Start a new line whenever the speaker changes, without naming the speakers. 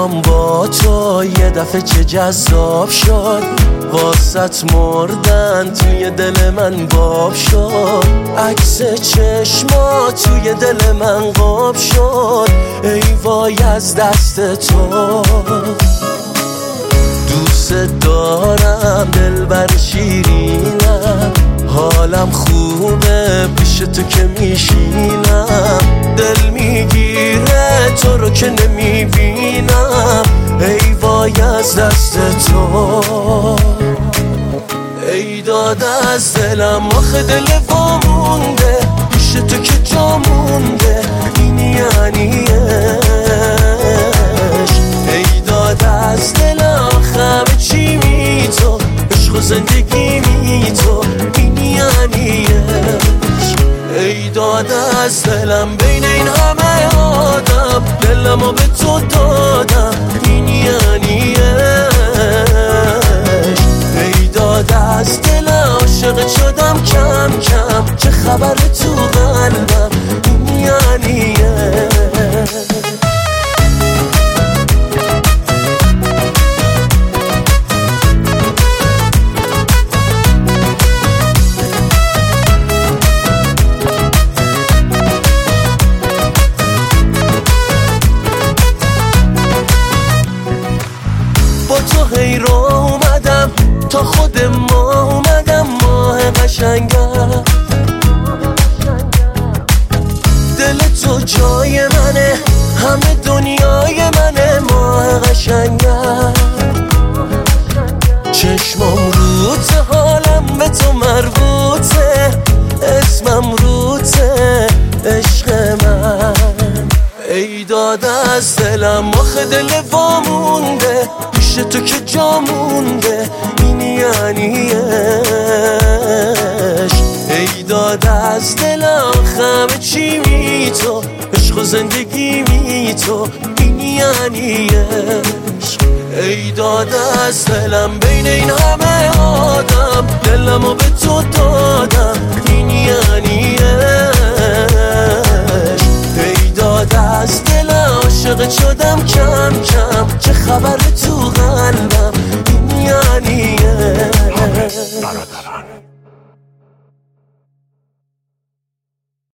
دلم با تو یه دفعه چه جذاب شد، واسط مردن توی دل من باب شد. عکس چشما توی دل من قاب شد، ای وای از دست تو. دوست دارم دلبر شیرینم، حالم خوبه پیش تو که میشینم. دل میگیره تو رو که نمیبینم، ای وای از دست تو. ای داده از دلم آخه دل وامونده، پیش تو که جا مونده این یعنی عشق. ای داده از دلم آخه چی می تو، عشق و زندگی می تو این یعنی عشق. ای داده از دلم بین این همه آدم، دلمو به تو دادم این یعنی عشق. ای داده از دلم عاشق شدم کم کم، چه خبر تو قلبم این یعنی عشق. تو هی رو اومدم تا خود ما اومدم، ماه قشنگم. دل تو جای منه، همه دنیای منه، ماه قشنگم. چشمم روته، حالم به تو مربوطه، اسمم روته عشق من. ای داده از دلم آخه دل وامونده، پیش تو که جا مونده این یعنی عشق. ای داده از دلم همه چی می تو، عشق و زندگی می تو این یعنی عشق. ای داده از دلم بین این همه آدم، دلمو به تو دادم این یعنی عشق. ای داده از دلم عاشق شدم کم کم، چه خبر تو